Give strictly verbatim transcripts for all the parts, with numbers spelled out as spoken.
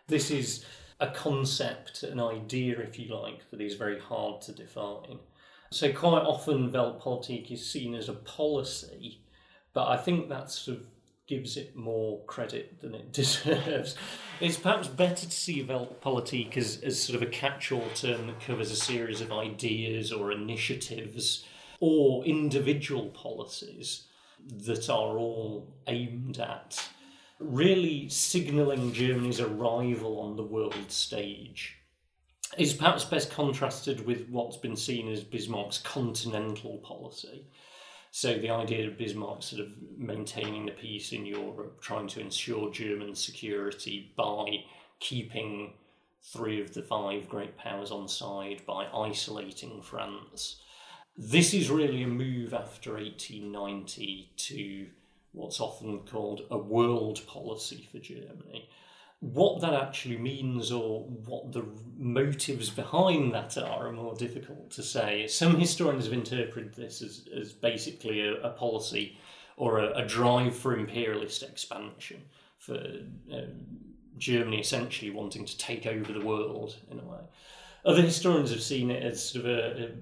This is a concept, an idea, if you like, that is very hard to define. So quite often Weltpolitik is seen as a policy, but I think that sort of gives it more credit than it deserves. It's perhaps better to see Weltpolitik as, as sort of a catch-all term that covers a series of ideas or initiatives or individual policies that are all aimed at really signalling Germany's arrival on the world stage. Is perhaps best contrasted with what's been seen as Bismarck's continental policy. So the idea of Bismarck sort of maintaining the peace in Europe, trying to ensure German security by keeping three of the five great powers on side, by isolating France. This is really a move after eighteen ninety to what's often called a world policy for Germany. What that actually means or what the motives behind that are are more difficult to say. Some historians have interpreted this as, as basically a, a policy or a, a drive for imperialist expansion, for um, Germany essentially wanting to take over the world in a way. Other historians have seen it as sort of a, a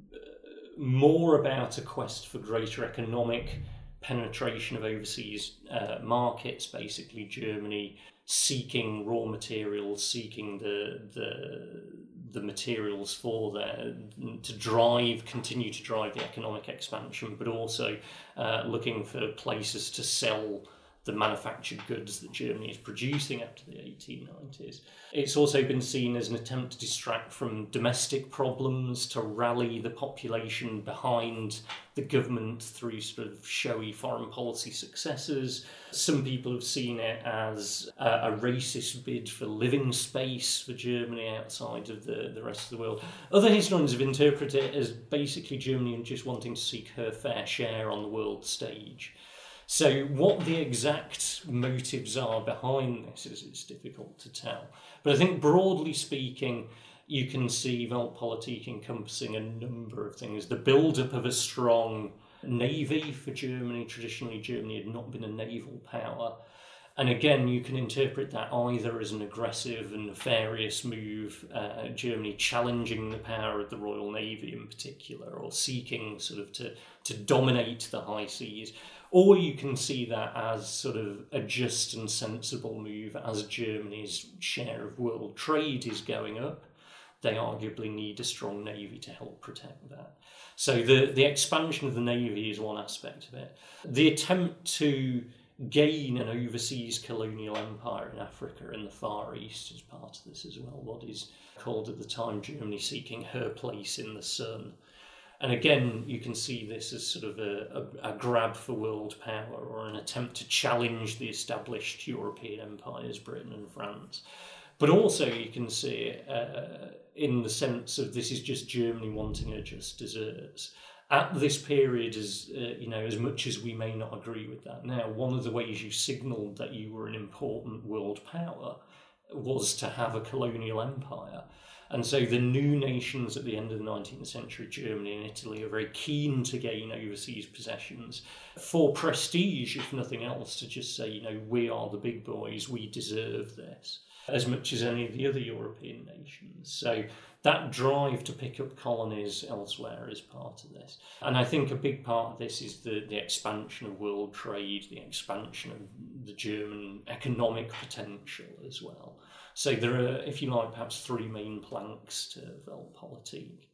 more about a quest for greater economic penetration of overseas uh, markets, basically Germany seeking raw materials, seeking the the the materials for there to drive, continue to drive the economic expansion, but also uh, looking for places to sell the manufactured goods that Germany is producing after the eighteen nineties. It's also been seen as an attempt to distract from domestic problems, to rally the population behind the government through sort of showy foreign policy successes. Some people have seen it as a, a racist bid for living space for Germany outside of the, the rest of the world. Other historians have interpreted it as basically Germany just wanting to seek her fair share on the world stage. So what the exact motives are behind this is it's difficult to tell. But I think broadly speaking, you can see Weltpolitik encompassing a number of things. The build-up of a strong navy for Germany. Traditionally, Germany had not been a naval power. And again, you can interpret that either as an aggressive and nefarious move, uh, Germany challenging the power of the Royal Navy in particular, or seeking sort of to, to dominate the high seas. Or you can see that as sort of a just and sensible move as Germany's share of world trade is going up. They arguably need a strong navy to help protect that. So the, the expansion of the navy is one aspect of it. The attempt to gain an overseas colonial empire in Africa and the Far East is part of this as well. What is called at the time Germany seeking her place in the sun. And again, you can see this as sort of a, a, a grab for world power or an attempt to challenge the established European empires, Britain and France. But also you can see it uh, in the sense of this is just Germany wanting her just deserts. At this period, as uh, you know, as much as we may not agree with that now, one of the ways you signalled that you were an important world power was to have a colonial empire. And so the new nations at the end of the nineteenth century, Germany and Italy, are very keen to gain overseas possessions for prestige, if nothing else, to just say, you know, we are the big boys, we deserve this, as much as any of the other European nations. So that drive to pick up colonies elsewhere is part of this. And I think a big part of this is the, the expansion of world trade, the expansion of the German economic potential as well. So there are, if you like, perhaps three main planks to Weltpolitik.